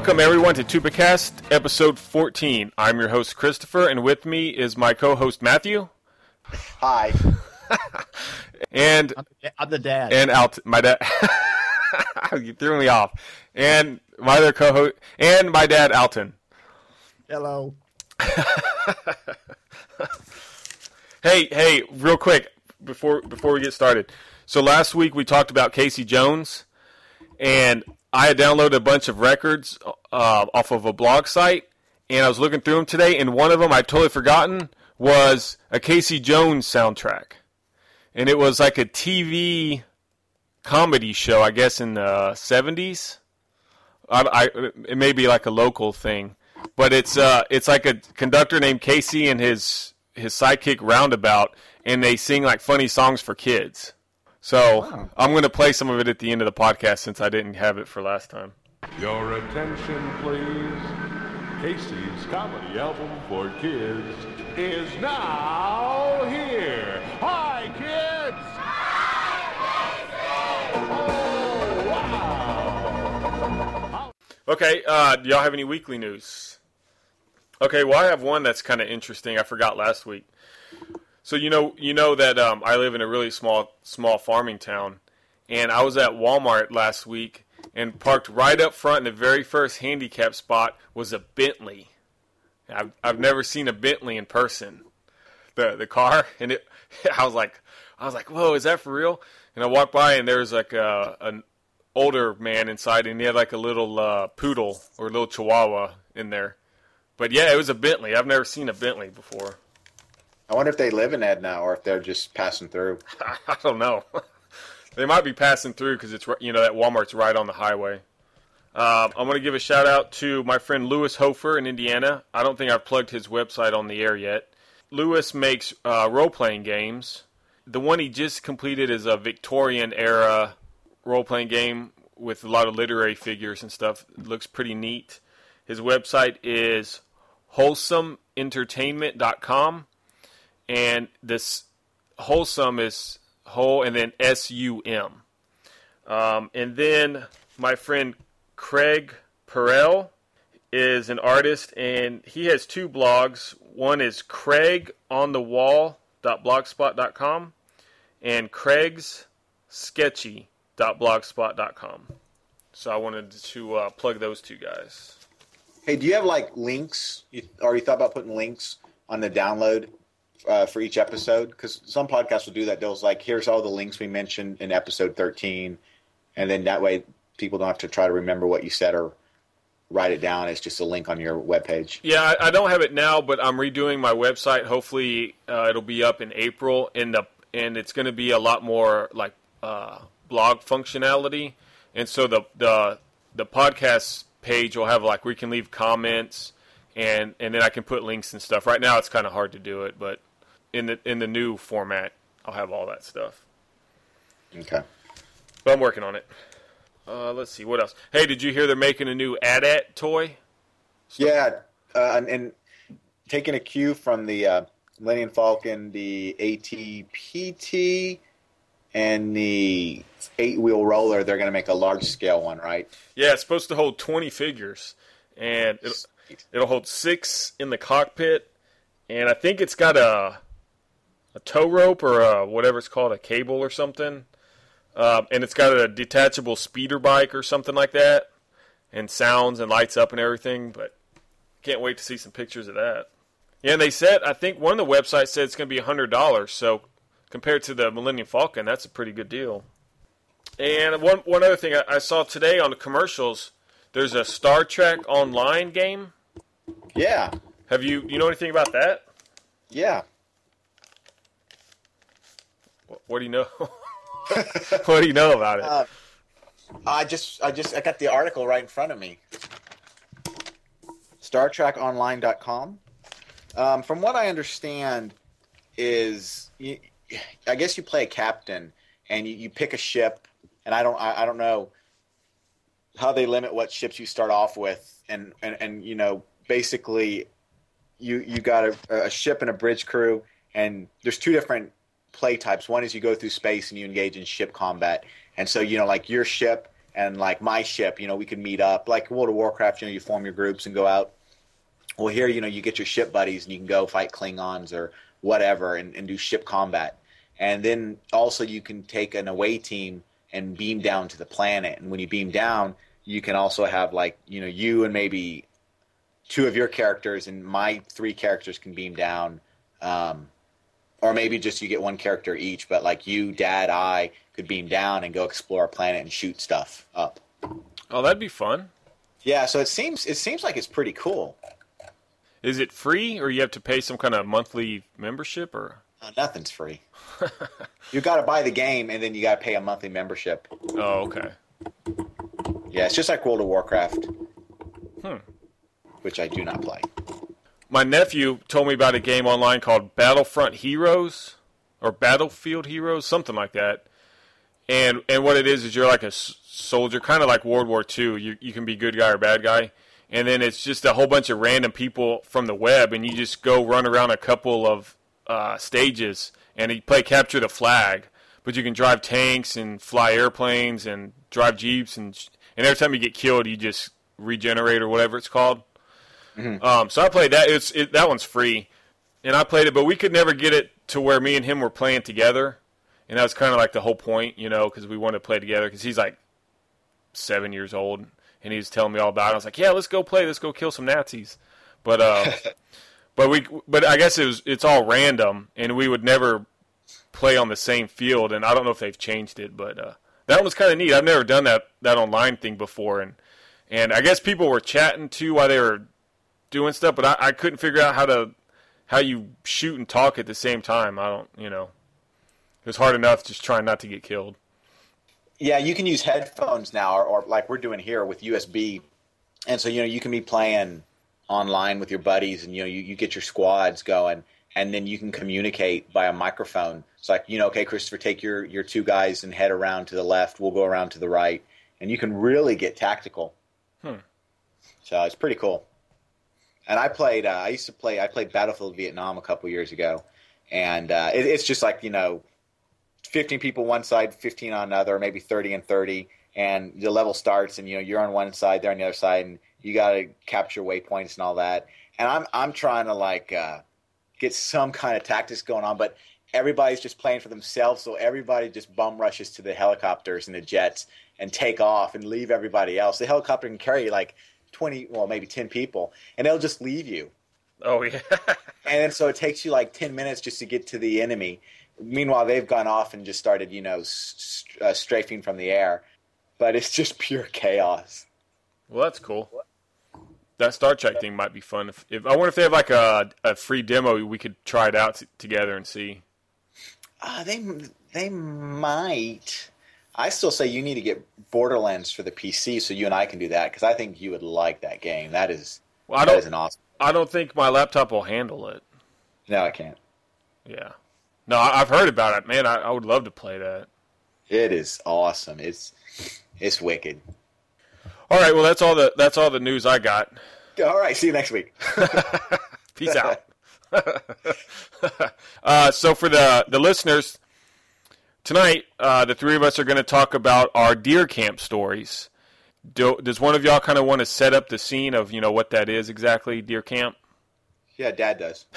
Welcome, everyone, to TubaCast, episode 14. I'm your host, Christopher, and with me is my co-host, Matthew. Hi. And I'm the dad. And my dad. You threw me off. And my other co-host, and my dad, Alton. Hello. Hey, real quick, before we get started. So last week we talked about Casey Jones, and I had downloaded a bunch of records off of a blog site, and I was looking through them today, and one of them I'd totally forgotten was a Casey Jones soundtrack. And it was like a TV comedy show, I guess, in the 70s. It may be like a local thing. But it's like a conductor named Casey and his sidekick Roundabout, and they sing like funny songs for kids. So wow. I'm going to play some of it at the end of the podcast since I didn't have it for last time. Your attention, please. Casey's comedy album for kids is now here. Hi, kids! Oh, wow! Okay, do y'all have any weekly news? Okay, well, I have one that's kind of interesting. I forgot last week. So you know that I live in a really small farming town, and I was at Walmart last week, and parked right up front in the very first handicap spot was a Bentley. I've never seen a Bentley in person, the car, and I was like, whoa, is that for real? And I walked by, and there was like an older man inside, and he had like a little poodle or a little chihuahua in there. But yeah, it was a Bentley. I've never seen a Bentley before. I wonder if they live in Ed now, or if they're just passing through. I don't know. They might be passing through because it's that Walmart's right on the highway. I'm going to give a shout out to my friend Louis Hofer in Indiana. I don't think I've plugged his website on the air yet. Louis makes role-playing games. The one he just completed is a Victorian era role-playing game with a lot of literary figures and stuff. It looks pretty neat. His website is wholesomeentertainment.com. And this wholesome is whole and then S-U-M. And then my friend Craig Perel is an artist, and he has two blogs. One is craigonthewall.blogspot.com and craigssketchy.blogspot.com. So I wanted to plug those two guys. Hey, do you have like links, or you thought about putting links on the download for each episode? Because some podcasts will do that. They'll like, here's all the links we mentioned in episode 13, and then that way people don't have to try to remember what you said or write it down. It's just a link on your webpage. Yeah, I don't have it now, but I'm redoing my website. Hopefully it'll be up in April, and it's going to be a lot more like blog functionality. And so the podcast page will have like where you can leave comments, and then I can put links and stuff. Right now it's kind of hard to do it, but in the new format I'll have all that stuff. Okay. But I'm working on it. Let's see, what else? Hey, did you hear they're making a new AT-AT toy? Yeah, and taking a cue from the Millennium Falcon, the AT-PT, and the 8-wheel roller, they're going to make a large-scale one, right? Yeah, it's supposed to hold 20 figures, and it'll hold 6 in the cockpit, and I think it's got a tow rope or whatever it's called, a cable or something, and it's got a detachable speeder bike or something like that, and sounds and lights up and everything, but can't wait to see some pictures of that. Yeah, and they said, I think one of the websites said it's going to be $100, so compared to the Millennium Falcon, that's a pretty good deal. And one other thing I saw today on the commercials, there's a Star Trek Online game. Yeah. Have you know anything about that? Yeah. What do you know? What do you know about it? I got the article right in front of me. StarTrekOnline.com. From what I understand is, I guess you play a captain and you pick a ship, and I don't know how they limit what ships you start off with, and basically you got a ship and a bridge crew, and there's two different play types. One is you go through space and you engage in ship combat, and so like your ship and like my ship, we could meet up. Like World of Warcraft, you form your groups and go out. Well, here, you get your ship buddies and you can go fight Klingons or whatever and do ship combat. And then also you can take an away team and beam down to the planet. And when you beam down, you can also have like, you and maybe 2 of your characters and my 3 characters can beam down. Or maybe just you get 1 character each, but like you, Dad, I could beam down and go explore a planet and shoot stuff up. Oh, that'd be fun. Yeah, so it seems like it's pretty cool. Is it free, or you have to pay some kind of monthly membership, or? Nothing's free. You got to buy the game, and then you got to pay a monthly membership. Oh, okay. Yeah, it's just like World of Warcraft, which I do not play. My nephew told me about a game online called Battlefront Heroes, or Battlefield Heroes, something like that. And what it is you're like a soldier, kind of like World War II. You can be good guy or bad guy. And then it's just a whole bunch of random people from the web, and you just go run around a couple of stages, and you play capture the flag. But you can drive tanks and fly airplanes and drive jeeps, and every time you get killed, you just regenerate or whatever it's called. Mm-hmm. So I played that. That one's free, and I played it, but we could never get it to where me and him were playing together, and that was kind of like the whole point, because we wanted to play together. Because he's like 7 years old, and he was telling me all about it. I was like, "Yeah, let's go play. Let's go kill some Nazis." But but I guess it's all random, and we would never play on the same field. And I don't know if they've changed it, but that one was kind of neat. I've never done that online thing before, and I guess people were chatting too while they were doing stuff, but I couldn't figure out how you shoot and talk at the same time. I don't, it was hard enough just trying not to get killed. Yeah, you can use headphones now, or like we're doing here with USB, and so you can be playing online with your buddies, and you get your squads going, and then you can communicate by a microphone. It's like, okay, Christopher, take your 2 guys and head around to the left. We'll go around to the right, and you can really get tactical. So it's pretty cool. And I played Battlefield Vietnam a couple years ago, and it's just like 15 people one side, 15 on another, maybe 30 and 30, and the level starts, and you're on one side, they're on the other side, and you got to capture waypoints and all that. And I'm trying to get some kind of tactics going on, but everybody's just playing for themselves, so everybody just bum rushes to the helicopters and the jets and take off and leave everybody else. The helicopter can carry like 20, well, maybe 10 people, and they'll just leave you. Oh, yeah. And so it takes you like 10 minutes just to get to the enemy. Meanwhile, they've gone off and just started, strafing from the air. But it's just pure chaos. Well, that's cool. That Star Trek thing might be fun. If I wonder if they have like a free demo, we could try it out together and see. They might. I still say you need to get Borderlands for the PC so you and I can do that, because I think you would like that game. That is an awesome. I don't think my laptop will handle it. No, I can't. Yeah. No, I've heard about it, man. I would love to play that. It is awesome. It's wicked. All right, well that's all the news I got. All right, see you next week. Peace out. So for the listeners, tonight the 3 of us are going to talk about our deer camp stories. Does one of y'all kind of want to set up the scene of what that is exactly, deer camp? Yeah, Dad does.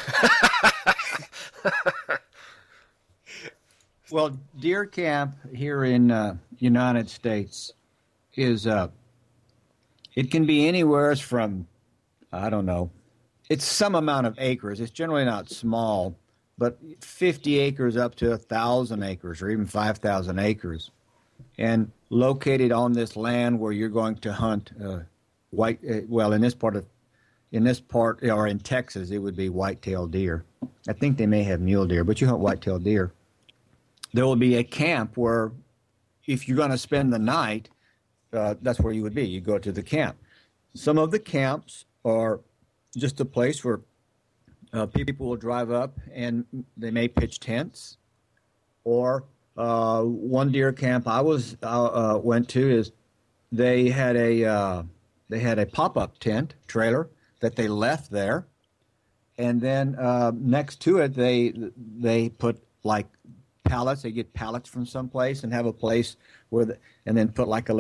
Well, deer camp here in United States is it can be anywhere from, I don't know, it's some amount of acres. It's generally not small, but 50 acres up to 1,000 acres or even 5,000 acres. And located on this land where you're going to hunt in this part or in Texas, it would be white-tailed deer. I think they may have mule deer, but you hunt white-tailed deer. There will be a camp where if you're going to spend the night, that's where you would be. You go to the camp. Some of the camps are just a place where people will drive up and they may pitch tents. Or one deer camp I went to is they had a pop-up tent trailer that they left there, and then next to it they put pallets. They get pallets from someplace and have a place and then put like a little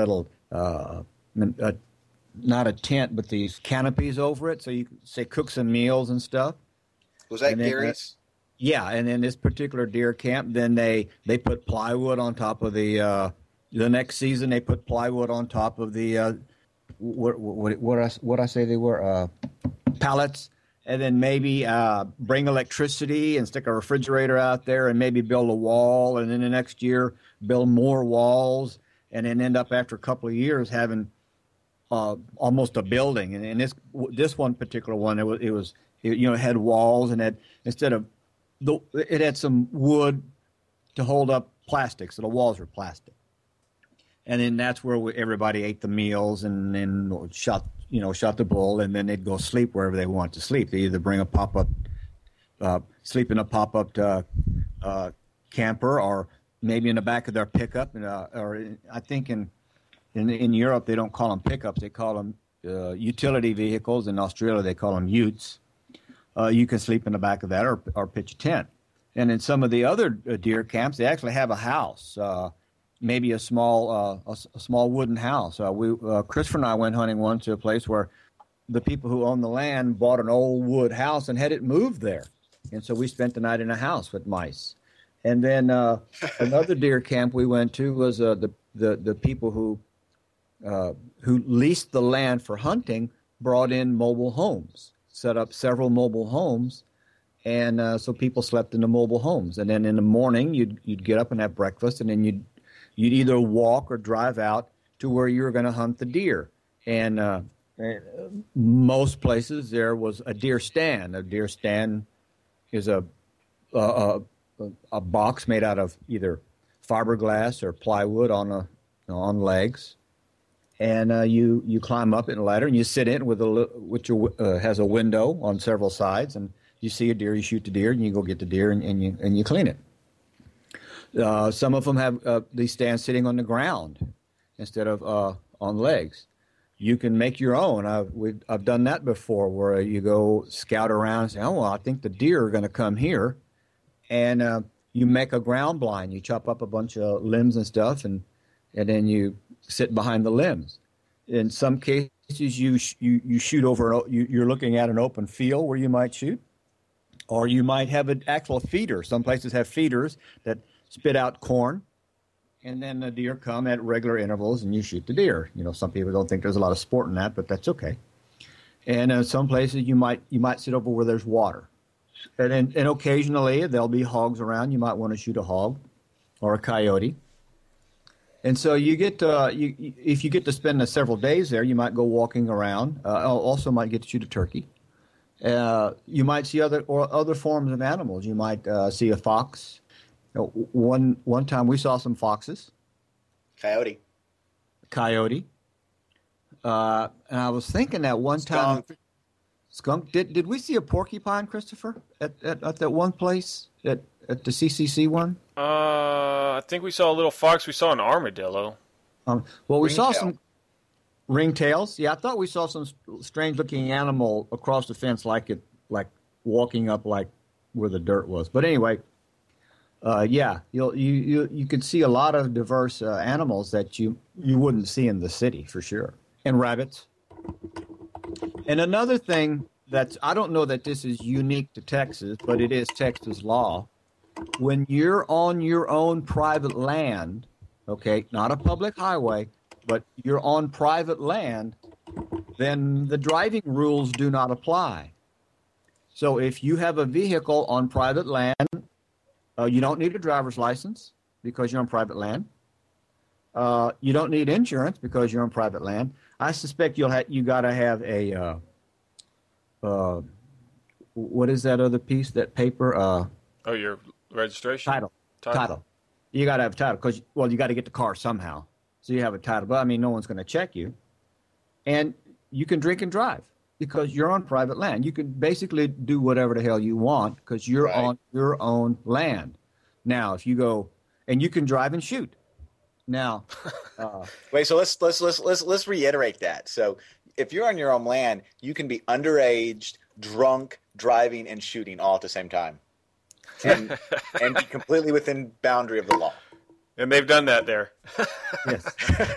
uh, not a tent, but these canopies over it, so you can say cook some meals and stuff. Was that And then, Gary's? Yeah, and in this particular deer camp, then they put plywood on top of the next season. They put plywood on top of the what I say they were pallets, and then maybe bring electricity and stick a refrigerator out there, and maybe build a wall, and then the next year build more walls, and then end up after a couple of years having almost a building. And this one particular one, it had walls, and it had some wood to hold up plastic, so the walls were plastic. And then that's where everybody ate the meals, and then shot the bull, and then they'd go sleep wherever they want to sleep. They either bring a pop-up, sleep in a pop-up camper, or maybe in the back of their pickup. Or I think in Europe they don't call them pickups; they call them utility vehicles. In Australia they call them utes. You can sleep in the back of that, or pitch a tent. And in some of the other deer camps, they actually have a house, maybe a small wooden house. Christopher and I went hunting once to a place where the people who owned the land bought an old wood house and had it moved there, and so we spent the night in a house with mice. And then another deer camp we went to was the people who leased the land for hunting brought in mobile homes. Set up several mobile homes, and so people slept in the mobile homes. And then in the morning, you'd get up and have breakfast, and then you'd either walk or drive out to where you were going to hunt the deer. And most places there was a deer stand. A deer stand is a box made out of either fiberglass or plywood on legs. And you climb up in a ladder and you sit in which has a window on several sides, and you see a deer, you shoot the deer, and you go get the deer and you clean it. Some of them have these stands sitting on the ground instead of on legs. You can make your own. I've done that before, where you go scout around and say, oh, well, I think the deer are going to come here, and you make a ground blind. You chop up a bunch of limbs and stuff, and then you sit behind the limbs. In some cases, you shoot over. You're looking at an open field where you might shoot, or you might have an actual feeder. Some places have feeders that spit out corn, and then the deer come at regular intervals, and you shoot the deer. Some people don't think there's a lot of sport in that, but that's okay. And some places you might sit over where there's water, and occasionally there'll be hogs around. You might want to shoot a hog or a coyote. And so you get if you get to spend several days there, you might go walking around. Also, might get to shoot a turkey. You might see other forms of animals. You might see a fox. One time we saw some foxes. Coyote. And I was thinking that one time. Skunk. Did we see a porcupine, Christopher, at that one place at the CCC one? I think we saw a little fox. We saw an armadillo. We saw some ringtails. Yeah, I thought we saw some strange-looking animal across the fence, like walking up like where the dirt was. But anyway, yeah, you could see a lot of diverse animals that you wouldn't see in the city for sure, and rabbits. And another thing I don't know that this is unique to Texas, but it is Texas law. When you're on your own private land, okay, not a public highway, but you're on private land, then the driving rules do not apply. So if you have a vehicle on private land, you don't need a driver's license because you're on private land. You don't need insurance because you're on private land. I suspect you got to have a what is that other piece? That paper? Your registration? Title. You got to have a title because you got to get the car somehow. So you have a title, but no one's going to check you, and you can drink and drive because you're on private land. You can basically do whatever the hell you want because you're on your own land. Now, if you go and you can drive and shoot. Now, wait. So let's reiterate that. So if you're on your own land, you can be underage, drunk, driving, and shooting all at the same time, and be completely within boundary of the law. And they've done that there. Yes.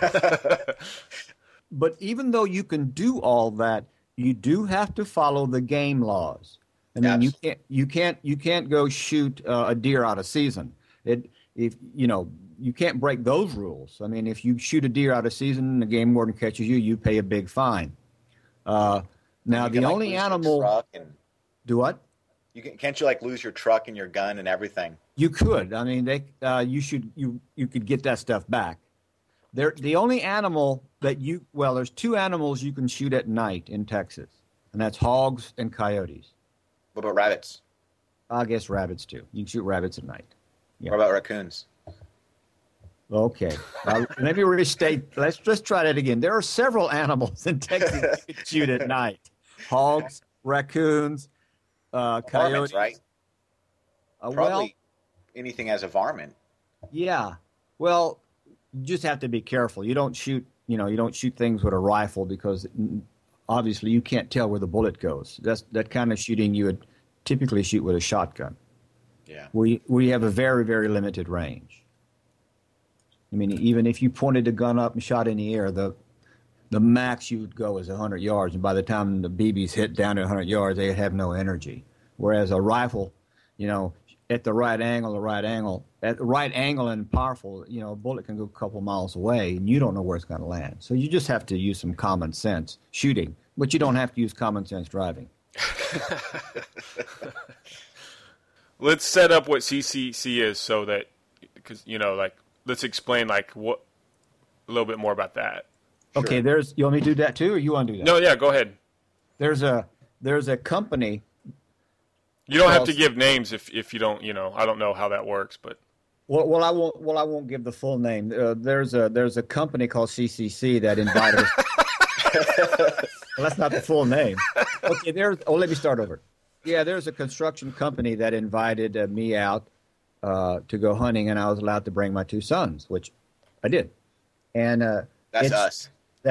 But even though you can do all that, you do have to follow the game laws. I mean, you can't go shoot a deer out of season. You can't break those rules. I mean, if you shoot a deer out of season and the game warden catches you, you pay a big fine. Now, the only animal. Do what? Can't you lose your truck and your gun and everything? You could. I mean, you could get that stuff back. The only animal there's two animals you can shoot at night in Texas, and that's hogs and coyotes. What about rabbits? I guess rabbits too. You can shoot rabbits at night. Yeah. What about raccoons? Okay. Let me restate. Let's just try that again. There are several animals in Texas you can shoot at night. Hogs, raccoons, coyotes. Varmints, right? Probably anything as a varmint. Yeah. Well, you just have to be careful. You don't shoot things with a rifle because obviously you can't tell where the bullet goes. That kind of shooting you would typically shoot with a shotgun. Yeah. We have a very, very limited range. I mean, even if you pointed a gun up and shot in the air, the max you would go is 100 yards, and by the time the BBs hit down to 100 yards, they have no energy. Whereas a rifle, at the right angle and powerful, a bullet can go a couple miles away, and you don't know where it's going to land. So you just have to use some common sense shooting, but you don't have to use common sense driving. Let's set up what CCC is so that, because, let's explain a little bit more about that. Okay, Sure. you want me to do that too, or you want to do that? No, yeah, go ahead. There's a company. You don't have to give names if you don't. I don't know how that works, but. Well, I won't give the full name. There's a company called CCC that invited us. Well, that's not the full name. Okay, let me start over. Yeah, there's a construction company that invited me out to go hunting, and I was allowed to bring my two sons, which I did. And that's us.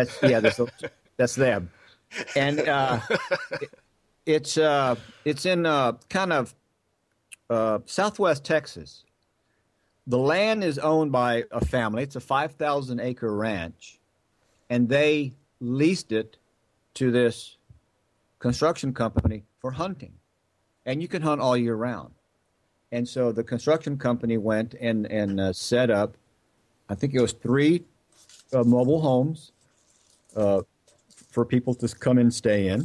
That's them. And it's in kind of southwest Texas. The land is owned by a family. It's a 5,000-acre ranch, and they leased it to this construction company for hunting. And you can hunt all year round. And so the construction company went and set up, I think it was 3 mobile homes for people to come and stay in.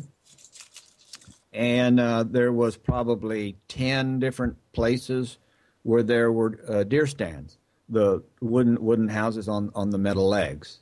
And there was probably 10 different places where there were deer stands, the wooden houses on the metal legs.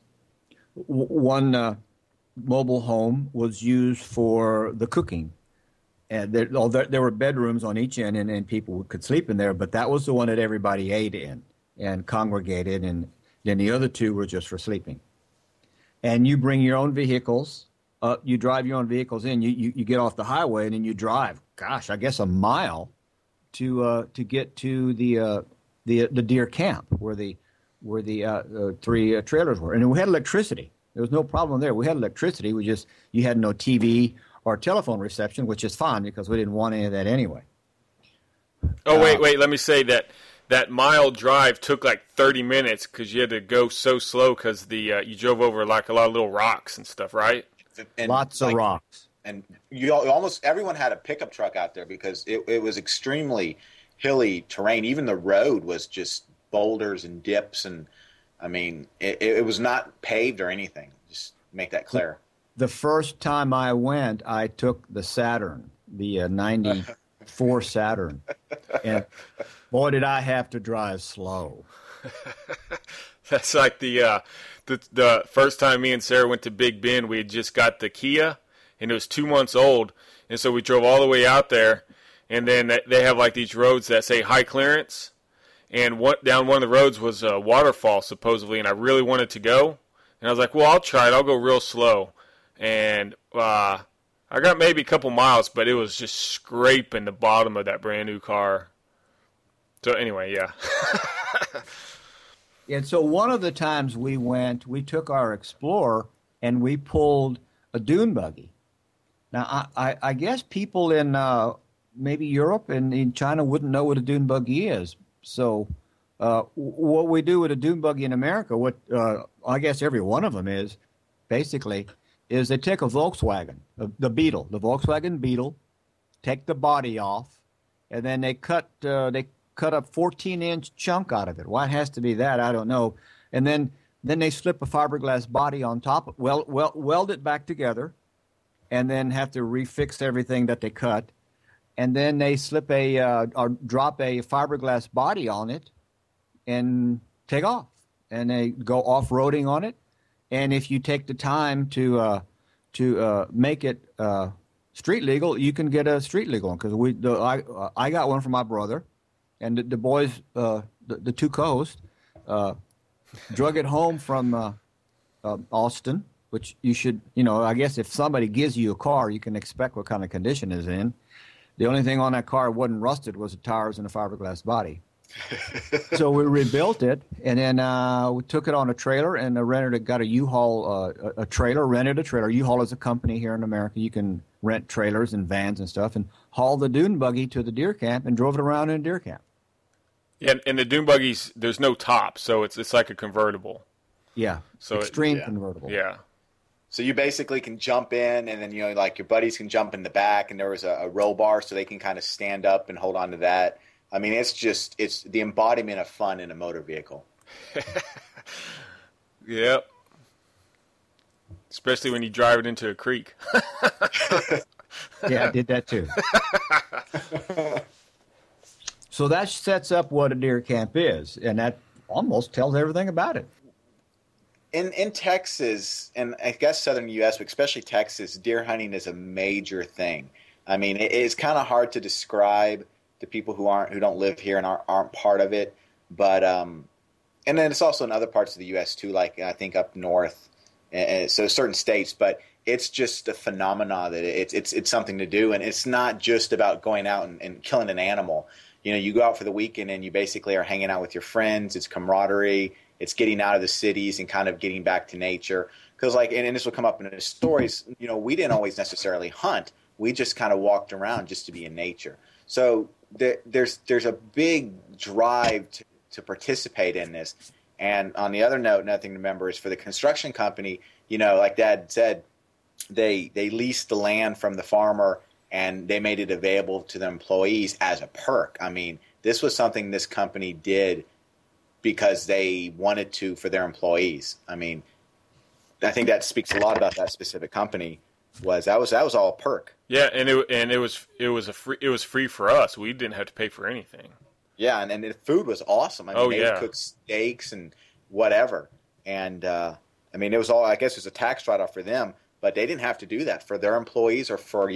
One mobile home was used for the cooking. And there were bedrooms on each end, and people could sleep in there, but that was the one that everybody ate in and congregated, and then the other 2 were just for sleeping. And you bring your own vehicles. You drive your own vehicles in. You get off the highway, and then you drive, I guess a mile to get to the deer camp where the 3 trailers were. And we had electricity. There was no problem there. We had electricity. You had no TV or telephone reception, which is fine because we didn't want any of that anyway. Oh, wait. Let me say that mile drive took like 30 minutes because you had to go so slow because you drove over like a lot of little rocks and stuff, right? And lots of rocks. And almost everyone had a pickup truck out there because it was extremely hilly terrain. Even the road was just boulders and dips, and I mean, it was not paved or anything. Just make that clear. The first time I went, I took the Saturn, the 94 Saturn, and boy, did I have to drive slow. That's like the first time me and Sarah went to Big Bend. We had just got the Kia, and it was 2 months old, and so we drove all the way out there, and then they have like these roads that say high clearance, and down one of the roads was a waterfall supposedly, and I really wanted to go, and I was like, well, I'll try it. I'll go real slow. And I got maybe a couple miles, but it was just scraping the bottom of that brand new car. So anyway, yeah. And so one of the times we took our Explorer and we pulled a dune buggy. Now, I guess people in maybe Europe and in China wouldn't know what a dune buggy is. So What we do with a dune buggy in America, what I guess every one of them is, basically, is they take a Volkswagen, the Beetle, the Volkswagen Beetle, take the body off, and then they cut a 14-inch chunk out of it. Why it has to be that, I don't know. And then they slip a fiberglass body on top, weld it back together, and then have to refix everything that they cut. And then they slip or drop a fiberglass body on it and take off. And they go off-roading on it. And if you take the time to make it street legal, you can get a street legal one. Because I got one for my brother, and the boys, the two co-hosts, drug it home from Austin, which you should, I guess if somebody gives you a car, you can expect what kind of condition it's in. The only thing on that car wasn't rusted was the tires and the fiberglass body. So we rebuilt it, and then we took it on a trailer and got a U-Haul, a trailer, rented a trailer. U-Haul is a company here in America. You can rent trailers and vans and stuff, and hauled the dune buggy to the deer camp and drove it around in a deer camp. Yeah, and the dune buggies, there's no top, so it's like a convertible. Yeah, so extreme convertible. Yeah. So you basically can jump in, and then, like your buddies can jump in the back, and there was a roll bar so they can kind of stand up and hold on to that. I mean, it's the embodiment of fun in a motor vehicle. Yep. Especially when you drive it into a creek. Yeah, I did that too. So that sets up what a deer camp is, and that almost tells everything about it. In Texas, and I guess southern U.S., but especially Texas, deer hunting is a major thing. I mean, it's kind of hard to describe to people who don't live here and aren't part of it. But and then it's also in other parts of the U.S. too, like I think up north, and so certain states. But it's just a phenomena that it's something to do, and it's not just about going out and killing an animal. You go out for the weekend and you basically are hanging out with your friends. It's camaraderie. It's getting out of the cities and kind of getting back to nature. Because and this will come up in the stories, we didn't always necessarily hunt. We just kind of walked around just to be in nature. So there's a big drive to participate in this. And on the other note, another thing to remember is for the construction company, like Dad said, they leased the land from the farmer and they made it available to the employees as a perk. I mean, this was something this company did because they wanted to for their employees. I mean, I think that speaks a lot about that specific company. That was all a perk. Yeah, and it was free for us. We didn't have to pay for anything. Yeah, and the food was awesome. I mean, they would cook steaks and whatever. And I mean, it was all, I guess it was a tax write-off for them, but they didn't have to do that for their employees or for,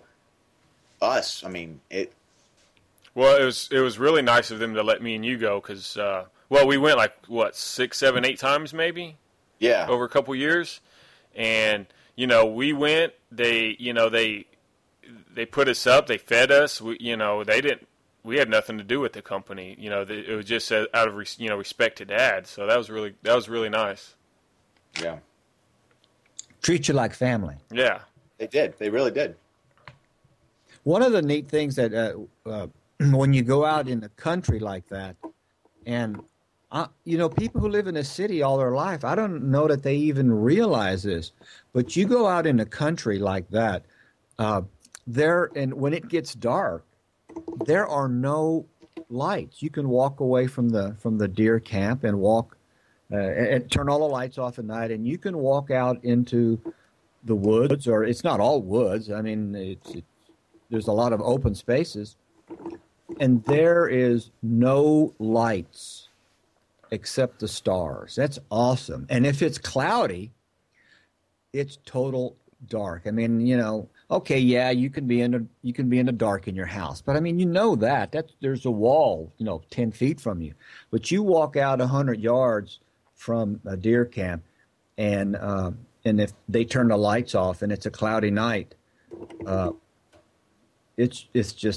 us. I mean, Well, it was really nice of them to let me and you go because, we went 6, 7, 8 times maybe. Yeah. Over a couple years, and we went. They put us up. They fed us. We We had nothing to do with the company. It was just out of respect to Dad. So that was really nice. Yeah. Treat you like family. Yeah. They did. They really did. One of the neat things that when you go out in the country like that, and people who live in a city all their life, I don't know that they even realize this, but you go out in the country like that, and when it gets dark, there are no lights. You can walk away from the deer camp and walk and turn all the lights off at night, and you can walk out into the woods, or it's not all woods. I mean, there's a lot of open spaces, and there is no lights except the stars. That's awesome. And if it's cloudy, it's total dark. I mean, okay, yeah, you can be in the dark in your house, but I mean, that there's a wall, 10 feet from you, but you walk out 100 yards from a deer camp, and if they turn the lights off and it's a cloudy night, it's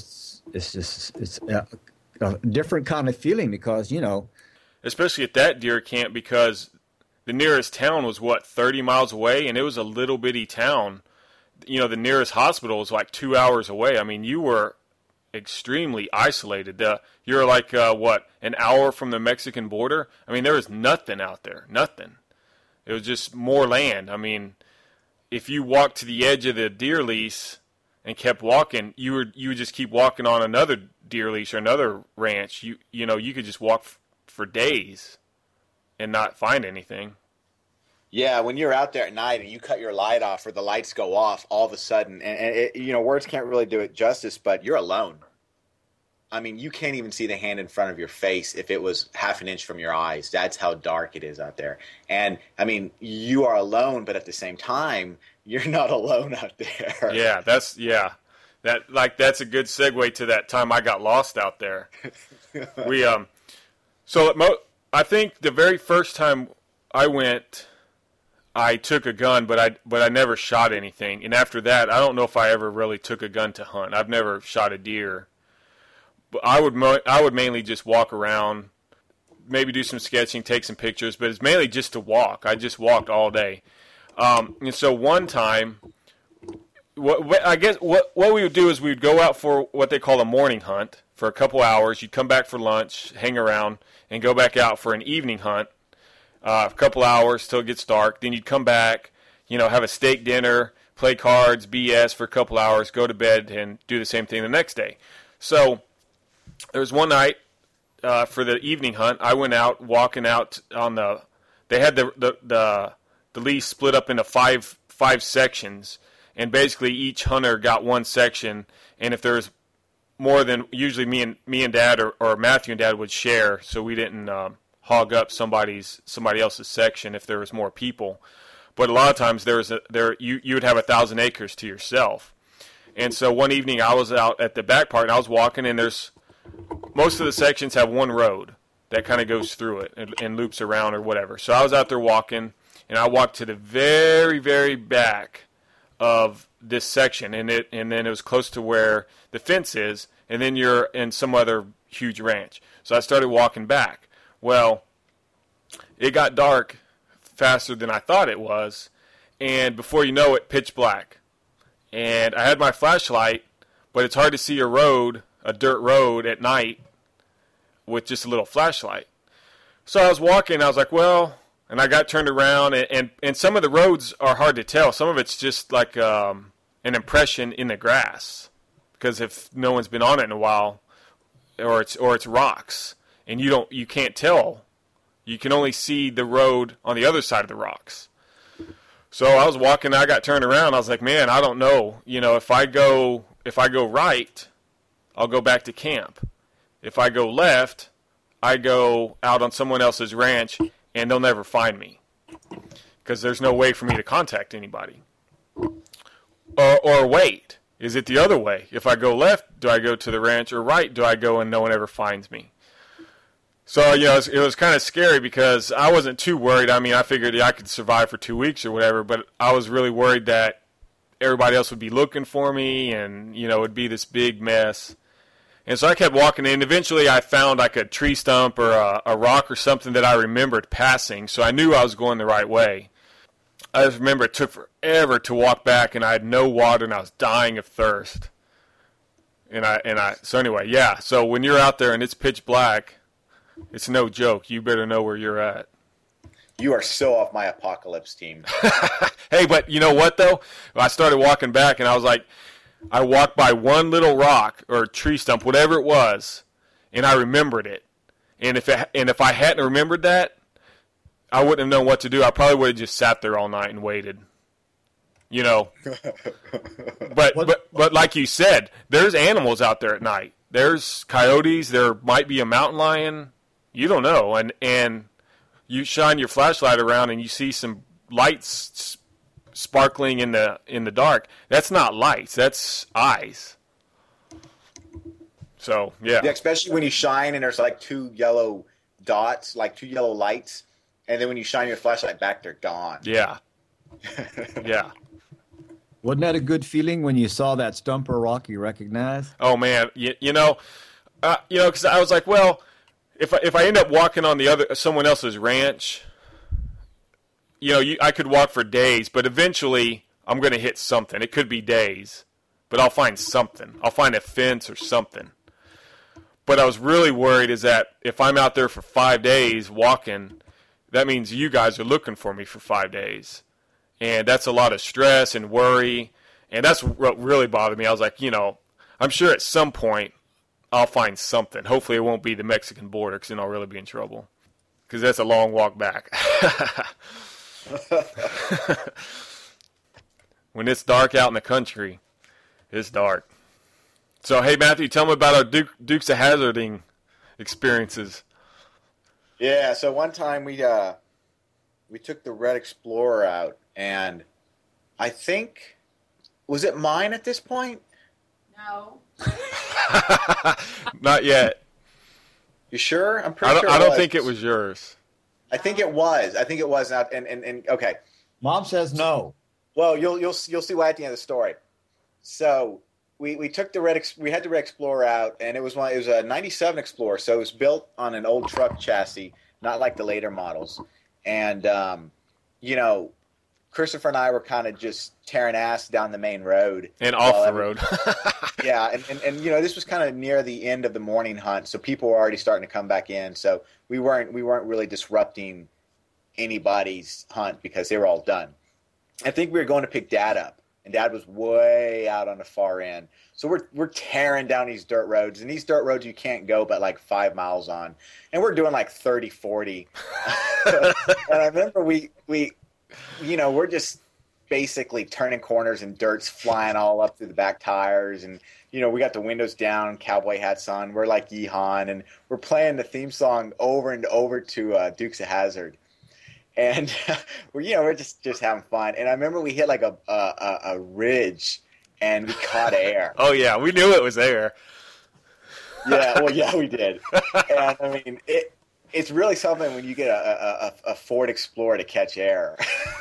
a different kind of feeling because especially at that deer camp, because the nearest town was 30 miles away, and it was a little bitty town. The nearest hospital was 2 hours away. I mean, you were extremely isolated. You're like, an hour from the Mexican border? I mean, there was nothing out there. Nothing. It was just more land. I mean, if you walked to the edge of the deer lease and kept walking, you would just keep walking on another deer lease or another ranch. You could just walk for days and not find anything. Yeah, when you're out there at night and you cut your light off or the lights go off all of a sudden, and words can't really do it justice, but you're alone. I mean, you can't even see the hand in front of your face if it was half an inch from your eyes. That's how dark it is out there. And, I mean, you are alone, but at the same time, you're not alone out there. Yeah, that's a good segue to that time I got lost out there. I think the very first time I went, I took a gun, but I never shot anything. And after that, I don't know if I ever really took a gun to hunt. I've never shot a deer. But I would mainly just walk around, maybe do some sketching, take some pictures, but it's mainly just to walk. I just walked all day. And so one time, what we would do is we would go out for what they call a morning hunt for a couple hours. You'd come back for lunch, hang around, and go back out for an evening hunt. A couple hours till it gets dark. Then you'd come back, have a steak dinner, play cards, BS for a couple hours, go to bed, and do the same thing the next day. So there was one night for the evening hunt. I went out walking out on the. They had the lease split up into five sections, and basically each hunter got one section. And if there was more than usually me and Dad or Matthew and Dad would share, so we didn't hog up somebody else's section if there was more people. But a lot of times you would have 1,000 acres to yourself. And so one evening I was out at the back part and I was walking, and there's most of the sections have one road that kind of goes through it and loops around or whatever. So I was out there walking, and I walked to the very, very back of this section, and then it was close to where the fence is, and then you're in some other huge ranch. So I started walking back. Well, it got dark faster than I thought it was, and before you know it, pitch black. And I had my flashlight, but it's hard to see a dirt road at night with just a little flashlight. So I was walking, I was like, well, and I got turned around, and some of the roads are hard to tell. Some of it's just like an impression in the grass, because if no one's been on it in a while, or it's rocks. And you can't tell. You can only see the road on the other side of the rocks. So I was walking, I got turned around. I was like, man, I don't know. If I go right, I'll go back to camp. If I go left, I go out on someone else's ranch, and they'll never find me because there's no way for me to contact anybody. Or wait, is it the other way? If I go left, do I go to the ranch, or right, do I go and no one ever finds me? So, it was kind of scary because I wasn't too worried. I mean, I figured I could survive for 2 weeks or whatever, but I was really worried that everybody else would be looking for me and, it would be this big mess. And so I kept walking, and eventually I found like a tree stump or a rock or something that I remembered passing, so I knew I was going the right way. I just remember it took forever to walk back, and I had no water, and I was dying of thirst. So anyway, yeah, so when you're out there and it's pitch black, it's no joke. You better know where you're at. You are so off my apocalypse team. Hey, but you know what, though? I started walking back, and I was like, I walked by one little rock or tree stump, whatever it was, and I remembered it. And if I hadn't remembered that, I wouldn't have known what to do. I probably would have just sat there all night and waited. But like you said, there's animals out there at night. There's coyotes. There might be a mountain lion. You don't know, and you shine your flashlight around and you see some lights sparkling in the dark. That's not lights. That's eyes. So yeah, especially when you shine and there's like two yellow dots, like two yellow lights, and then when you shine your flashlight back, they're gone. Yeah, yeah. Wasn't that a good feeling when you saw that stump or rock you recognized? Oh man, because I was like, well, if I end up walking on someone else's ranch, I could walk for days, but eventually I'm going to hit something. It could be days, but I'll find something. I'll find a fence or something. But I was really worried is that if I'm out there for 5 days walking, that means you guys are looking for me for 5 days. And that's a lot of stress and worry. And that's what really bothered me. I was like, I'm sure at some point I'll find something. Hopefully it won't be the Mexican border, because then I'll really be in trouble. Because that's a long walk back. When it's dark out in the country, it's dark. So, hey, Matthew, tell me about our Dukes of Hazzarding experiences. Yeah, so one time we took the Red Explorer out, and I think, was it mine at this point? No. Not yet. You sure? I'm pretty sure. I don't think it was yours. I think it was. And okay. Mom says no. Well, you'll see why at the end of the story. So we took we had the Red Explorer out, and it was a '97 Explorer, so it was built on an old truck chassis, not like the later models. And Christopher and I were kind of just tearing ass down the main road and off the road. Yeah, and this was kind of near the end of the morning hunt, so people were already starting to come back in. So we weren't really disrupting anybody's hunt because they were all done. I think we were going to pick Dad up, and Dad was way out on the far end. So we're tearing down these dirt roads, and these dirt roads you can't go but like 5 miles on, and we're doing like 30, 40. And I remember we're just basically turning corners and dirt's flying all up through the back tires, and we got the windows down, cowboy hats on. We're like Yeehaw, and we're playing the theme song over and over to Dukes of Hazzard. And we're just having fun. And I remember we hit like a ridge, and we caught air. Oh yeah, we knew it was air. Yeah, well, yeah, we did. And I mean, it's really something when you get a Ford Explorer to catch air.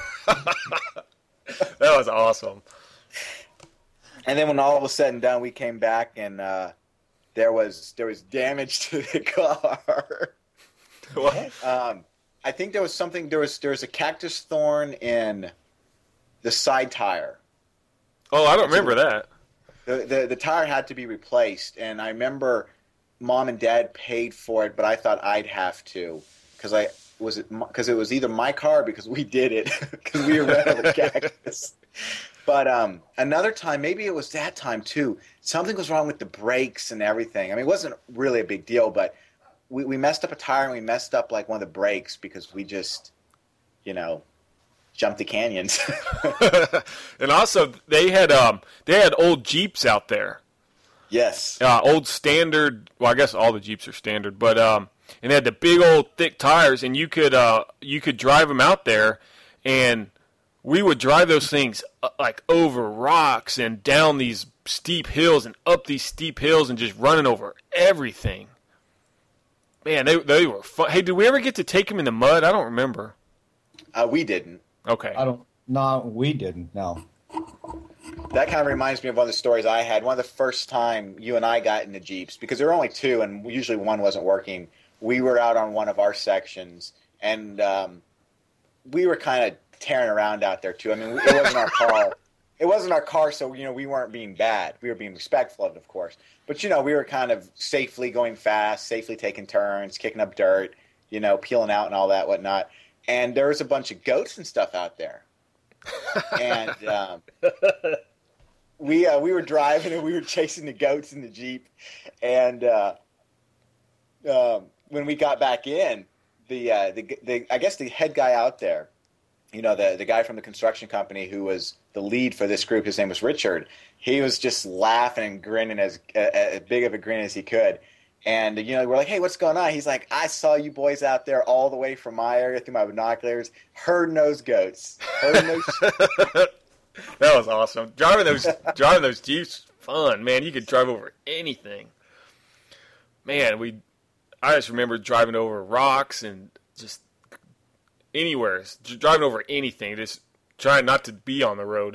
That was awesome. And then when all was said and done, we came back, and there was damage to the car. What? I think there was something. There was a cactus thorn in the side tire. Oh, I don't remember that. The tire had to be replaced, and I remember Mom and Dad paid for it, but I thought I'd have to because it was either my car because we did it because we ran over cactus. But another time, maybe it was that time too. Something was wrong with the brakes and everything. I mean, it wasn't really a big deal, but we messed up a tire and we messed up like one of the brakes because we just, jumped the canyons. And also, they had old Jeeps out there. Yes. Old standard. Well, I guess all the Jeeps are standard, but and they had the big old thick tires, and you could drive them out there, and we would drive those things like over rocks and down these steep hills and up these steep hills and just running over everything. Man, they were fun. Hey, did we ever get to take them in the mud? I don't remember. We didn't. Okay. No, we didn't. No. That kind of reminds me of one of the stories I had. One of the first time you and I got into Jeeps, because there were only two, and usually one wasn't working. We were out on one of our sections, and we were kind of tearing around out there too. I mean, it wasn't our car. It wasn't our car, so we weren't being bad. We were being respectful of it, of course. But we were kind of safely going fast, safely taking turns, kicking up dirt, peeling out and all that whatnot. And there was a bunch of goats and stuff out there. And we were driving and we were chasing the goats in the Jeep. And when we got back in, I guess the head guy out there, the guy from the construction company who was the lead for this group, his name was Richard. He was just laughing and grinning as big of a grin as he could. And, we're like, hey, what's going on? He's like, I saw you boys out there all the way from my area through my binoculars, herding those goats. That was awesome. Driving those Jeeps, fun, man. You could drive over anything. Man, I just remember driving over rocks and just anywhere, driving over anything, just trying not to be on the road.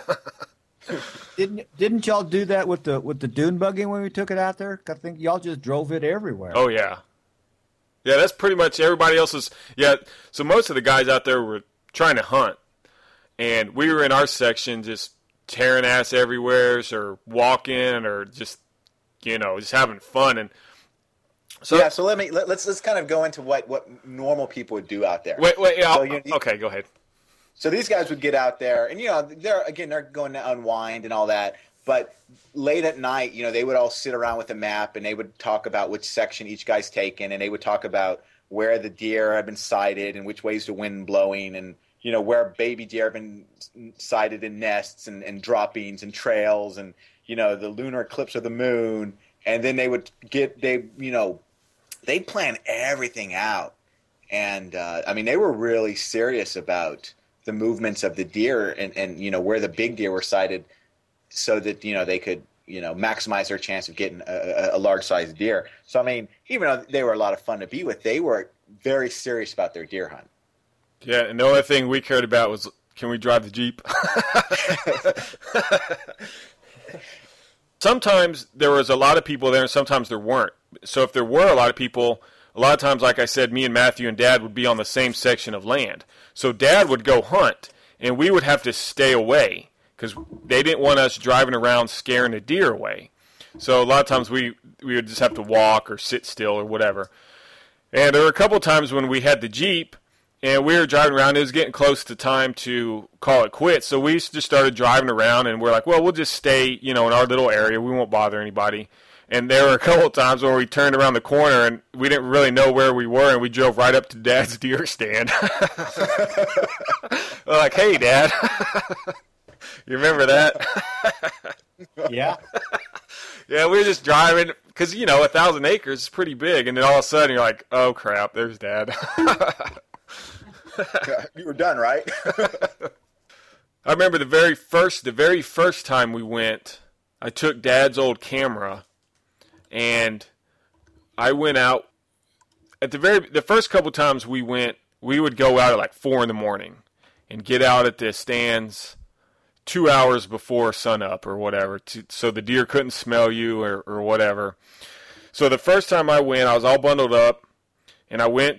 Didn't y'all do that with the dune buggy when we took it out there? I think y'all just drove it everywhere. Oh yeah, that's pretty much everybody else's. Yeah, so most of the guys out there were trying to hunt, and we were in our section just tearing ass everywheres or walking or just just having fun. And so yeah, so let's kind of go into what normal people would do out there. Wait, yeah, So, okay, go ahead. So these guys would get out there, and they're going to unwind and all that. But late at night, they would all sit around with a map, and they would talk about which section each guy's taken, and they would talk about where the deer have been sighted and which ways the wind blowing, and where baby deer have been sighted in nests and droppings and trails, and the lunar eclipse of the moon. And then they would they'd plan everything out, and they were really serious about the movements of the deer and where the big deer were sighted, so that they could maximize their chance of getting a large sized deer. So even though they were a lot of fun to be with, they were very serious about their deer hunt. Yeah, and the only thing we cared about was, can we drive the Jeep? Sometimes there was a lot of people there, and sometimes there weren't. So if there were a lot of people, a lot of times, like I said, me and Matthew and Dad would be on the same section of land. So Dad would go hunt, and we would have to stay away because they didn't want us driving around scaring the deer away. So a lot of times we would just have to walk or sit still or whatever. And there were a couple times when we had the Jeep, and we were driving around. It was getting close to time to call it quits. So we just started driving around, and we're like, well, we'll just stay, in our little area. We won't bother anybody. And there were a couple of times where we turned around the corner, and we didn't really know where we were, and we drove right up to Dad's deer stand. We're like, hey, Dad. You remember that? Yeah. Yeah, we were just driving, because, 1,000 acres is pretty big, and then all of a sudden you're like, oh, crap, there's Dad. You were done, right? I remember the very first time we went, I took Dad's old camera, and I went out. At the first couple times we went, we would go out at like 4 a.m. and get out at the stands 2 hours before sunup or whatever, so the deer couldn't smell you or whatever. So the first time I went, I was all bundled up, and I went.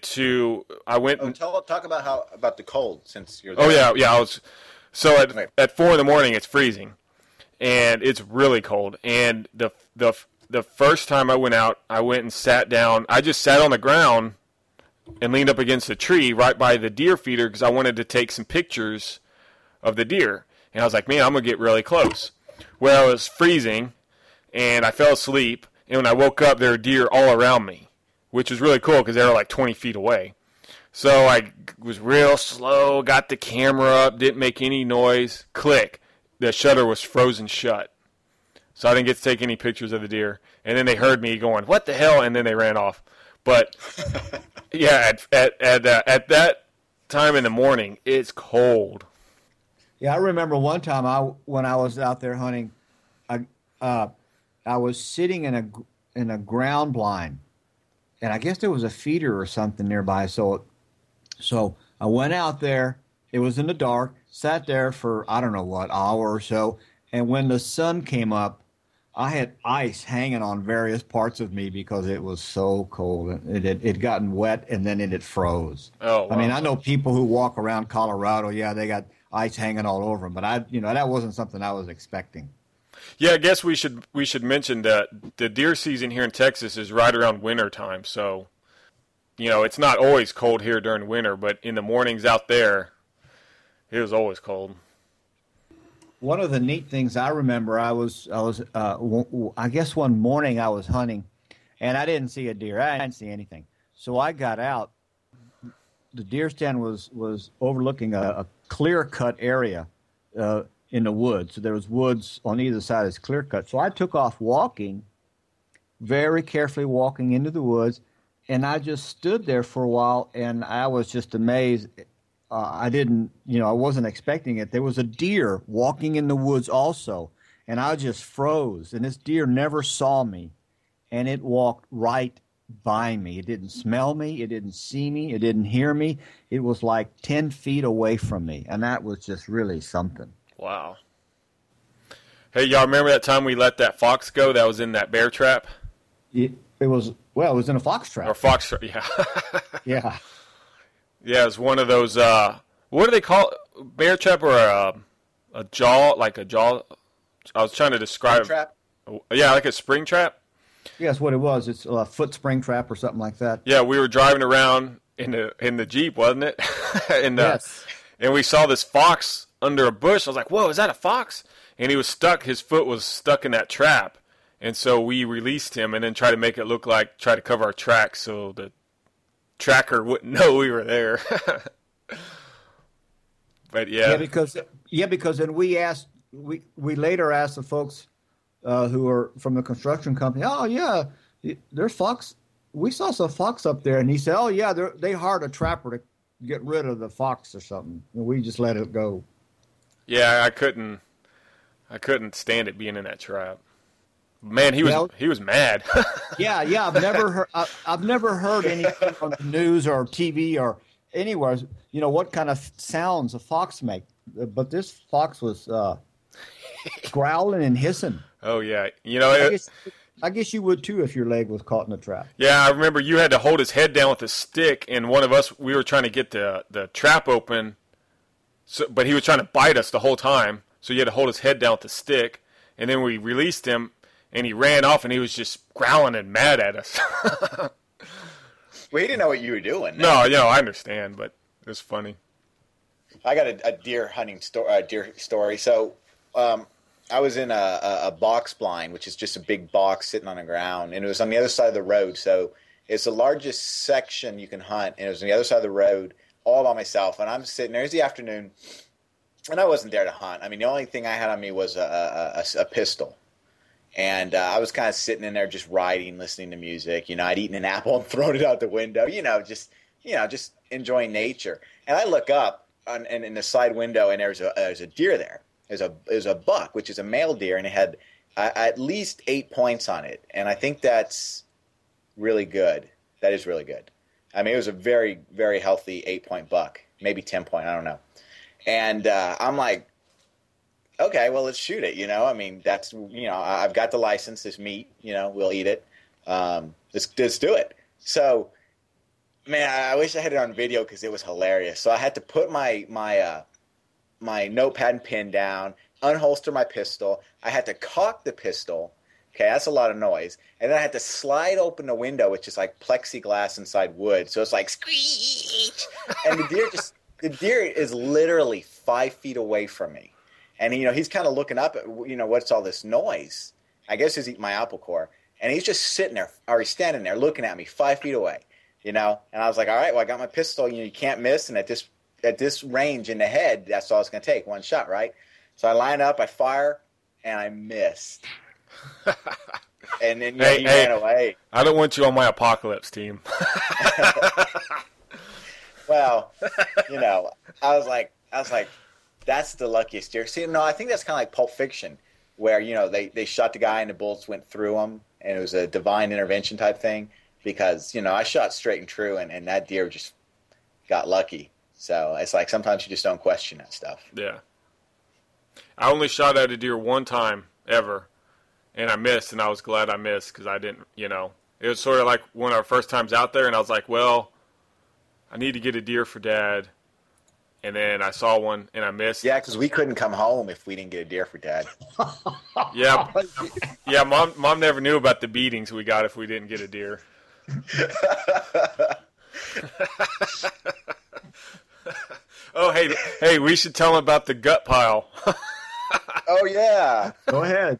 Talk about the cold, since you're there. Oh yeah. I was. So at 4 a.m. it's freezing, and it's really cold. And the first time I went out, I went and sat down. I just sat on the ground and leaned up against a tree right by the deer feeder because I wanted to take some pictures of the deer. And I was like, man, I'm going to get really close. Well, it was freezing, and I fell asleep. And when I woke up, there were deer all around me, which was really cool because they were like 20 feet away. So I was real slow, got the camera up, didn't make any noise. Click. The shutter was frozen shut. So I didn't get to take any pictures of the deer. And then they heard me going, what the hell? And then they ran off. But, yeah, at that time in the morning, it's cold. Yeah, I remember one time when I was out there hunting, I was sitting in a ground blind, and I guess there was a feeder or something nearby. So I went out there. It was in the dark. Sat there for I don't know what hour or so, and when the sun came up, I had ice hanging on various parts of me because it was so cold. It had gotten wet, and then it had froze. Oh, wow. I mean, I know people who walk around Colorado. Yeah, they got ice hanging all over them, but that wasn't something I was expecting. Yeah, I guess we should mention that the deer season here in Texas is right around winter time. So, it's not always cold here during winter, but in the mornings out there, it was always cold. One of the neat things I remember, I guess one morning I was hunting, and I didn't see a deer. I didn't see anything. So I got out. The deer stand was overlooking a clear-cut area in the woods. So there was woods on either side of this clear-cut. So I took off walking, very carefully walking into the woods, and I just stood there for a while, and I was just amazed. I wasn't expecting it. There was a deer walking in the woods also, and I just froze. And this deer never saw me, and it walked right by me. It didn't smell me. It didn't see me. It didn't hear me. It was like 10 feet away from me, and that was just really something. Wow. Hey, y'all remember that time we let that fox go that was in that bear trap? It was in a fox trap. Or fox trap, yeah. Yeah. Yeah, it was one of those, what do they call it? Bear trap or a jaw, like a jaw. I was trying to describe. Trap. Yeah, like a spring trap. Yes, what it was. It's a foot spring trap or something like that. Yeah, we were driving around in the Jeep, wasn't it? and Yes. and we saw this fox under a bush. I was like, "Whoa, is that a fox?" And he was stuck. His foot was stuck in that trap. And so we released him and then try to cover our tracks so the tracker wouldn't know we were there. But Yeah, because then we later asked the folks who are from the construction company, oh yeah, there's fox. We saw some fox up there, and he said, oh yeah, they hired a trapper to get rid of the fox or something, and we just let it go. Yeah, I couldn't stand it being in that trap. Man, he was mad. Yeah, I've never heard anything on the news or TV or anywhere. What kind of sounds a fox make? But this fox was growling and hissing. Oh yeah, I guess you would too if your leg was caught in a trap. Yeah, I remember you had to hold his head down with a stick, and one of us, we were trying to get the trap open, but he was trying to bite us the whole time. So you had to hold his head down with the stick, and then we released him. And he ran off, and he was just growling and mad at us. Well, he didn't know what you were doing. No, I understand, but it was funny. I got a deer hunting story. So I was in a box blind, which is just a big box sitting on the ground, and it was on the other side of the road. So it's the largest section you can hunt, and it was on the other side of the road, all by myself. And I'm sitting there. It's the afternoon, and I wasn't there to hunt. I mean, the only thing I had on me was a pistol. And I was kind of sitting in there just riding, listening to music. I'd eaten an apple and thrown it out the window, just enjoying nature. And I look up in the side window, and there's a deer there. There's a buck, which is a male deer, and it had at least 8 points on it. And I think that's really good. That is really good. I mean, it was a very, very healthy 8-point buck, maybe 10-point, I don't know. And I'm like, okay, well, let's shoot it. I mean, that's, I've got the license, this meat, we'll eat it. Let's do it. So, man, I wish I had it on video because it was hilarious. So I had to put my notepad and pen down, unholster my pistol. I had to cock the pistol. Okay, that's a lot of noise. And then I had to slide open the window, which is like plexiglass inside wood. So it's like screech. And the deer is literally 5 feet away from me. And, he's kind of looking up at, what's all this noise? I guess he's eating my apple core. And he's just sitting there, or he's standing there looking at me 5 feet away, And I was like, all right, well, I got my pistol. You can't miss. And at this range in the head, that's all it's going to take, one shot, right? So I line up, I fire, and I missed. And then he ran away. I don't want you on my apocalypse team. Well, I was like, that's the luckiest deer. See, no, I think that's kind of like Pulp Fiction, where, they shot the guy and the bullets went through him, and it was a divine intervention type thing, because, I shot straight and true, and that deer just got lucky. So it's like sometimes you just don't question that stuff. Yeah. I only shot at a deer one time ever, and I missed, and I was glad I missed because I didn't, It was sort of like one of our first times out there, and I was like, well, I need to get a deer for Dad. And then I saw one, and I missed. Yeah, because we couldn't come home if we didn't get a deer for Dad. Yeah, yeah. Mom never knew about the beatings we got if we didn't get a deer. Oh, hey, we should tell them about the gut pile. Oh yeah, go ahead.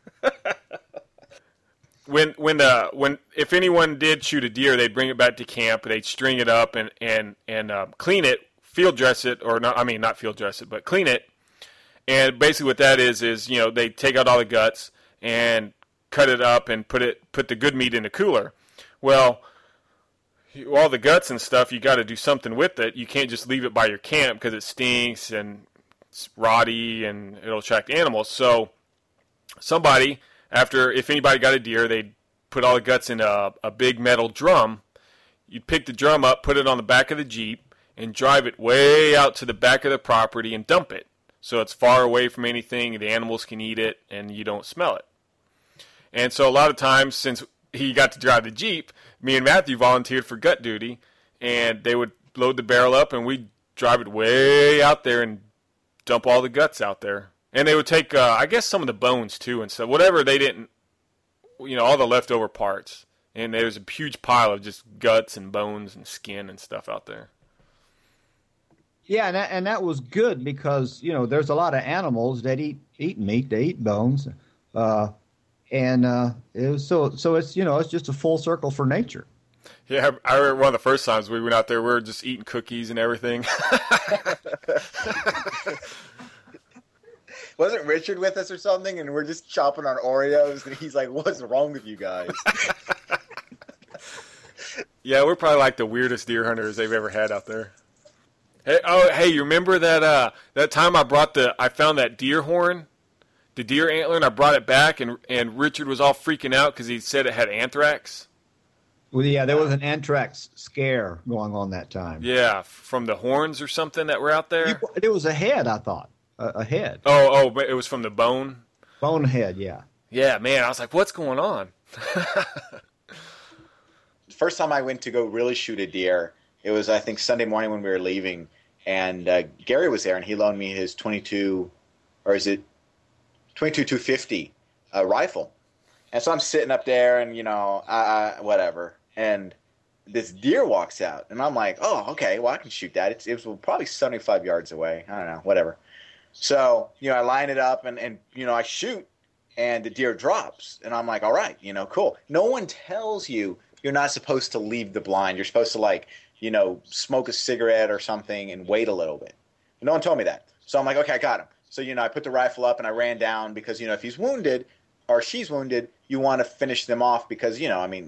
When if anyone did shoot a deer, they'd bring it back to camp. They'd string it up and clean it. Field dress it, or not field dress it, but clean it. And basically what that is they take out all the guts and cut it up and put the good meat in the cooler. Well, all the guts and stuff, you got to do something with it. You can't just leave it by your camp because it stinks and it's rotty and it'll attract animals. So somebody, if anybody got a deer, they'd put all the guts in a big metal drum. You'd pick the drum up, put it on the back of the Jeep, and drive it way out to the back of the property and dump it. So it's far away from anything, the animals can eat it, and you don't smell it. And so a lot of times, since he got to drive the Jeep, me and Matthew volunteered for gut duty, and they would load the barrel up, and we'd drive it way out there and dump all the guts out there. And they would take, I guess, some of the bones too, and so whatever they didn't, all the leftover parts. And there's a huge pile of just guts and bones and skin and stuff out there. Yeah, and that was good because there's a lot of animals that eat meat, they eat bones, and it was so it's it's just a full circle for nature. Yeah, I remember one of the first times we went out there, we were just eating cookies and everything. Wasn't Richard with us or something? And we're just chopping on Oreos, and he's like, "What's wrong with you guys?" Yeah, we're probably like the weirdest deer hunters they've ever had out there. Hey, you remember that time I found that deer horn, the deer antler, and I brought it back, and Richard was all freaking out because he said it had anthrax. Well, yeah, there was an anthrax scare going on that time. Yeah, from the horns or something that were out there. It was a head, I thought. A head. Oh, but it was from the bone? Bone head, yeah. Yeah, man, I was like, what's going on? First time I went to go really shoot a deer, it was, I think, Sunday morning when we were leaving, and Gary was there, and he loaned me his 22 250 rifle. And so I'm sitting up there, and, whatever, and this deer walks out, and I'm like, oh, okay, well, I can shoot that. It was probably 75 yards away. I don't know, whatever. So, I line it up, and I shoot, and the deer drops, and I'm like, all right, cool. No one tells you you're not supposed to leave the blind. You're supposed to, smoke a cigarette or something and wait a little bit. No one told me that. So I'm like, okay, I got him. So, I put the rifle up and I ran down because, if he's wounded or she's wounded, you want to finish them off because,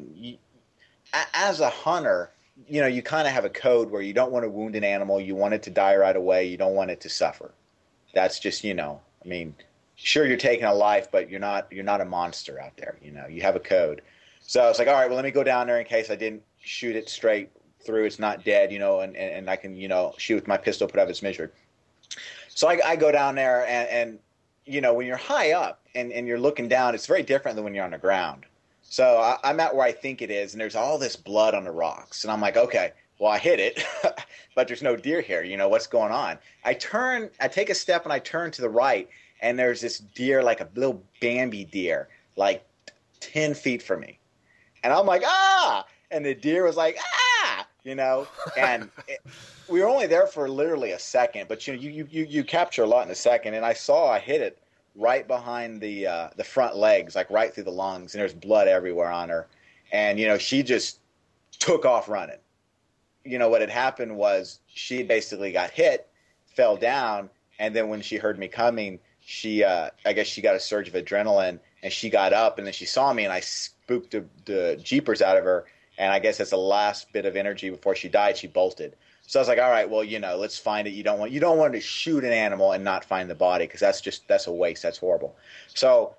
as a hunter, you kind of have a code where you don't want to wound an animal. You want it to die right away. You don't want it to suffer. That's just, sure, you're taking a life, but you're not a monster out there. You have a code. So I was like, all right, well, let me go down there in case I didn't shoot it straight through. It's not dead, and I can, shoot with my pistol, put out its measured. So I go down there, and when you're high up and you're looking down, it's very different than when you're on the ground. So I'm at where I think it is, and there's all this blood on the rocks. And I'm like, okay, well, I hit it, but there's no deer here. What's going on? I take a step, and I turn to the right, and there's this deer, like a little Bambi deer, like 10 feet from me. And I'm like, ah! And the deer was like, ah! And we were only there for literally a second, but you capture a lot in a second. And I hit it right behind the front legs, like right through the lungs, and there's blood everywhere on her. And she just took off running. What had happened was she basically got hit, fell down, and then when she heard me coming, I guess she got a surge of adrenaline, and she got up, and then she saw me, and I spooked the jeepers out of her, and I guess as the last bit of energy before she died, she bolted. So I was like, all right, well, let's find it. You don't want to shoot an animal and not find the body because that's a waste. That's horrible. So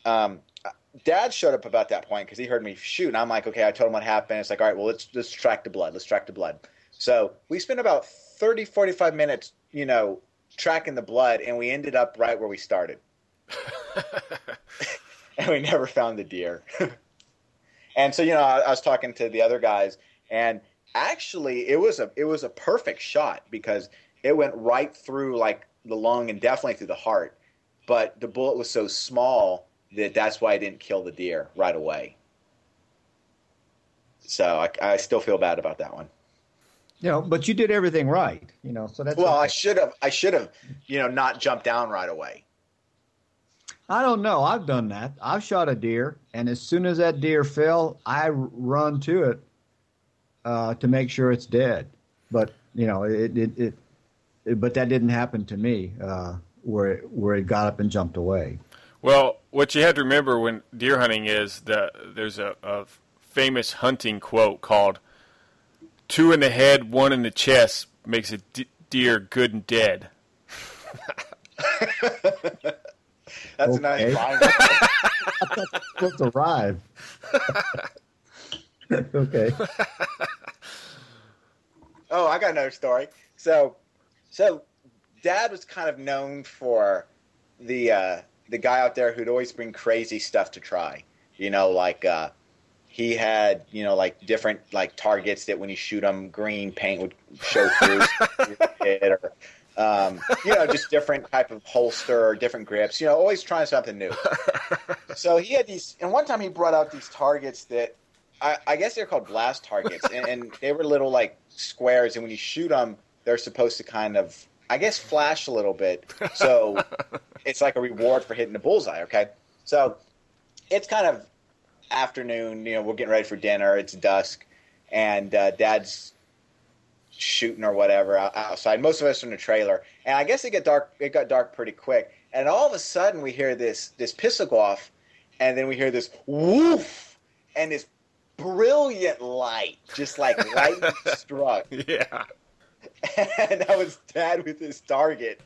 Dad showed up about that point because he heard me shoot, and I'm like, okay, I told him what happened. It's like, all right, well, let's track the blood. Let's track the blood. So we spent about 30, 45 minutes, tracking the blood, and we ended up right where we started. And we never found the deer. And so, I was talking to the other guys, and actually it was a perfect shot because it went right through like the lung and definitely through the heart. But the bullet was so small that's why I didn't kill the deer right away. So I still feel bad about that one. But you did everything right. So that's well. Okay. I should have, not jumped down right away. I don't know. I've done that. I've shot a deer, and as soon as that deer fell, I run to it to make sure it's dead. But but that didn't happen to me where it got up and jumped away. Well, what you have to remember when deer hunting is that there's a famous hunting quote called 2 in the head, 1 in the chest makes a deer good and dead. That's a nice line. Let's arrive. Okay. Oh, I got another story. So Dad was kind of known for the guy out there who'd always bring crazy stuff to try. He had, like different like targets that when you shoot them, green paint would show through. Just different type of holster or different grips. Always trying something new. So he had these, and one time he brought out these targets that I guess they're called blast targets, and they were little like squares, and when you shoot them, they're supposed to kind of, I guess, flash a little bit. So it's like a reward for hitting the bullseye. Okay, so it's kind of afternoon. We're getting ready for dinner. It's dusk, and Dad's shooting or whatever outside. Most of us are in the trailer, and I guess it got dark pretty quick. And all of a sudden, we hear this pistol go off, and then we hear this woof, and this brilliant light, just like lightning struck. Yeah. And that was Dad with his target.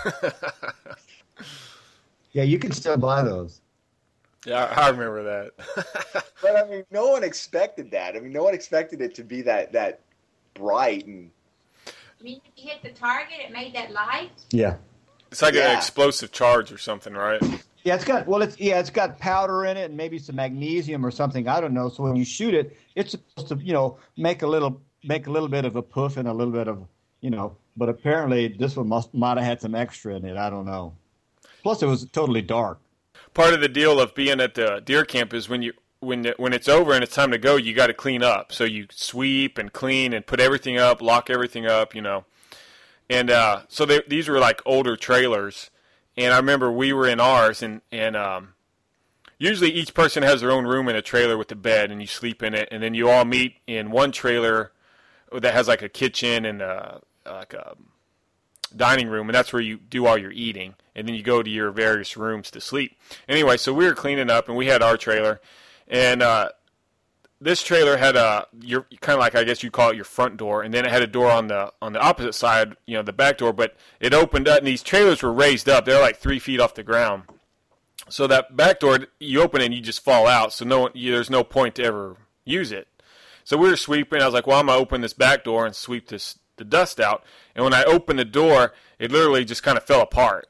Yeah, you can still buy those. Yeah, I remember that. But I mean, no one expected that. I mean, no one expected it to be that bright. And I mean, if you hit the target, it made that light. Yeah. It's like an explosive charge or something, right? Yeah, it's got powder in it and maybe some magnesium or something. I don't know. So when you shoot it, it's supposed to, make a little bit of a puff and a little bit of, But apparently this one might have had some extra in it. I don't know. Plus, it was totally dark. Part of the deal of being at the deer camp is when it's over and it's time to go, you got to clean up. So you sweep and clean and put everything up, lock everything up, And so these were like older trailers. And I remember we were in ours, and usually each person has their own room in a trailer with a bed, and you sleep in it. And then you all meet in one trailer that has like a kitchen and like a dining room, and that's where you do all your eating. And then you go to your various rooms to sleep. Anyway, so we were cleaning up, and we had our trailer. And this trailer had your kind of like, I guess you call it your front door, and then it had a door on the opposite side, the back door, but it opened up, and these trailers were raised up. They're like 3 feet off the ground. So that back door, you open it and you just fall out, so there's no point to ever use it. So we were sweeping. I was like, well, I'm going to open this back door and sweep the dust out. And when I opened the door, it literally just kind of fell apart.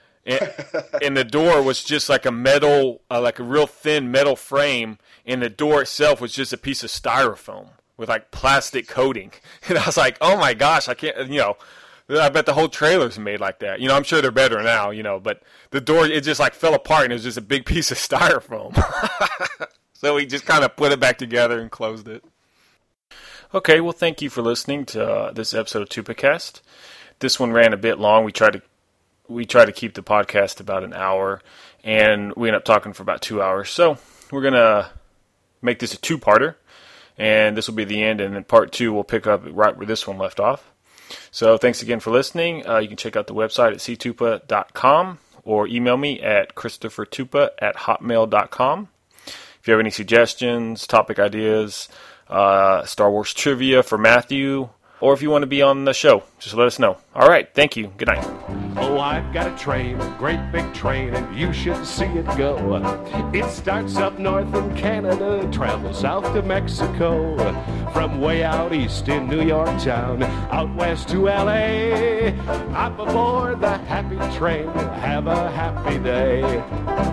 And the door was just like a metal, like a real thin metal frame, and the door itself was just a piece of styrofoam with like plastic coating. And I was like, oh my gosh, I can't, I bet the whole trailer's made like that. I'm sure they're better now, but the door, it just like fell apart, and it was just a big piece of styrofoam. So we just kind of put it back together and closed it. Okay, well, thank you for listening to this episode of TupaCast. This one ran a bit long. We try to keep the podcast about an hour, and we end up talking for about 2 hours. So we're going to make this a two-parter, and this will be the end, and then part 2 we'll pick up right where this one left off. So thanks again for listening. You can check out the website at ctupa.com or email me at christophertupa@hotmail.com. If you have any suggestions, topic ideas, Star Wars trivia for Matthew, or if you want to be on the show, just let us know. All right, thank you. Good night. Oh, I've got a train, a great big train, and you should see it go. It starts up north in Canada, travels south to Mexico, from way out east in New York town, out west to L.A. Hop aboard the happy train, have a happy day.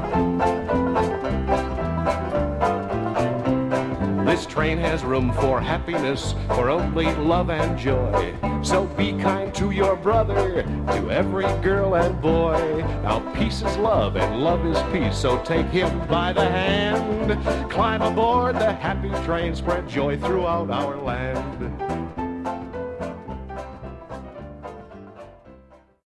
This train has room for happiness, for only love and joy. So be kind to your brother, to every girl and boy. Now peace is love and love is peace, so take him by the hand. Climb aboard the happy train, spread joy throughout our land.